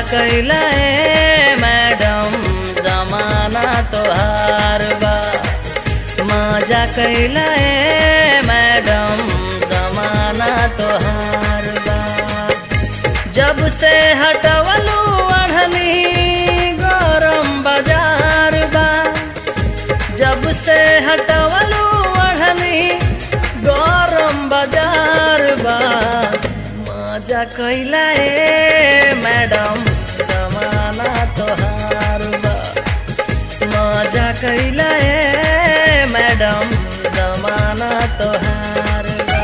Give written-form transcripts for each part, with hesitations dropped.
कैला मैडम जमाना तोहार बा। मजा कैला मैडम जमाना तोहार बा। जब से हटवलू अढ़नी गरम बाजार बा। जब से हटवलू अढ़नी गरम बाजार बा। मजा कैला मैडम जमाना तोहार बा। मजा कैला मैडम जमाना तोहार बा।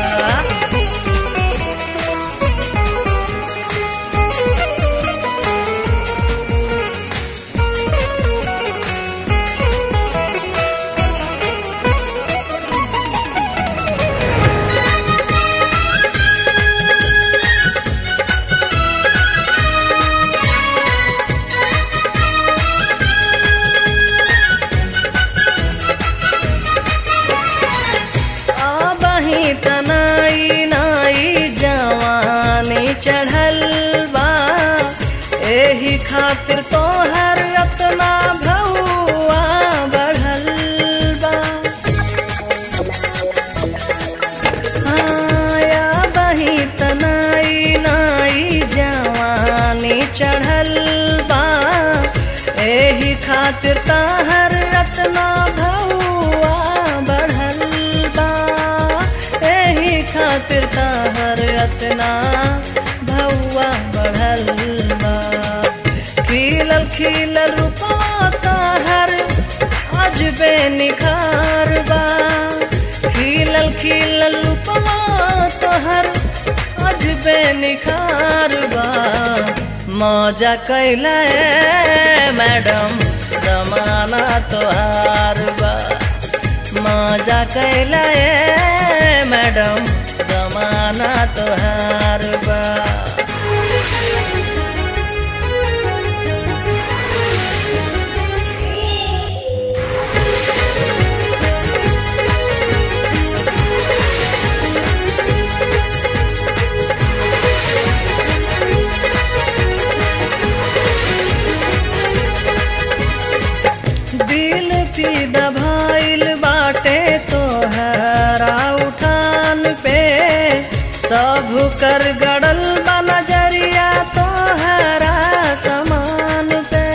तनाई नाई जवानी चढ़ल बा। एही खातिर तोहर रतना भौआ बढ़ल बा। या बही तनाई नाई जवानी चढ़ल बा। एही खातिर तोहर रतना भौआ बढ़ल बा। खातिर ताहर अतना भौआ बढ़ल बा। खिलल खिलल रूपवा ताहर अजबे निखार बा। खिलल खिलल रूपवा ताहर अजबे निखार बा। मजा कैला मैडम जमाना तोहार बा। मजा कैला मैडम जमाना तोहार बा। दिल फिदा भइल बाटे तोहरा उठान पे। सब कर गड़ल बा नजरिया तोहरा समान पे।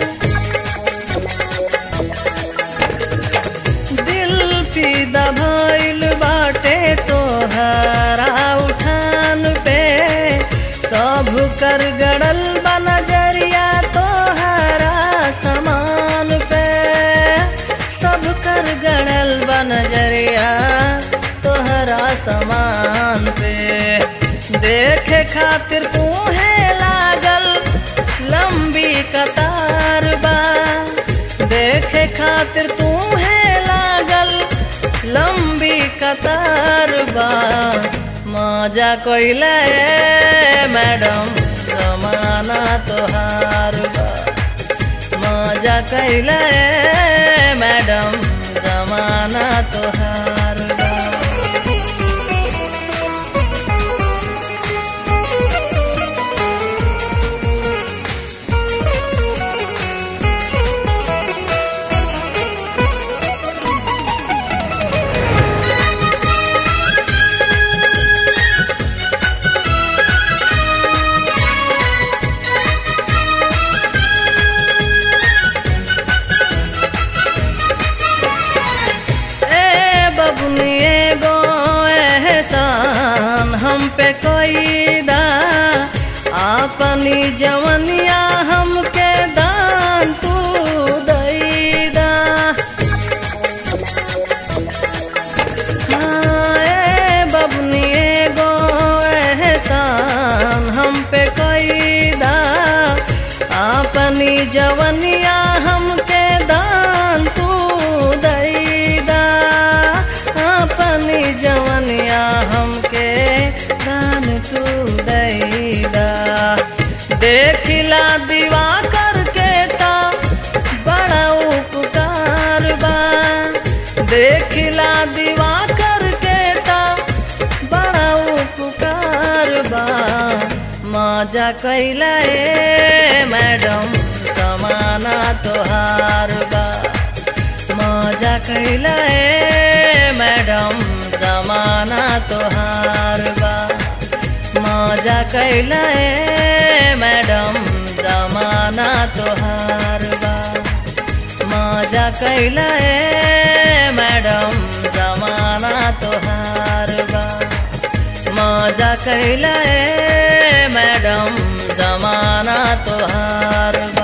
दिल फिदा भइल बाटे तोहरा उठान पे। सब कर गड़ल बा नजरिया तोहरा समान पे। सब कर गड़ल बा नजरिया तोहरा समान पे। देखे खातिर तूहे लागल लंबी कतार बा। देखे खातिर तूहे लागल लंबी कतार बा। मजा कैला मैडम जमाना तोहार बा। मजा कैला मैडम जमाना तोहार बा। हम पे कोई दा अपनी जवनिया हमके दान तू दैदा। बबनी एगो एहसान हम पे कोई दा अपनी जवनिया हमके दान तू दैदा। अपनी जवनिया हमके दान तू दैदा। देखिला दीवा करके ता बड़ा उपकार बा। देखिला दीवा करके ता बड़ा उपकार बा। मजा कैला मैडम जमाना तोहार बा मजा कैला मैडम जमाना तोहार बा मजा कैला मैडम जमाना तोहार बा मजा कैला मैडम जमाना तोहार बा मजा कैला मैडम जमाना तोहार बा।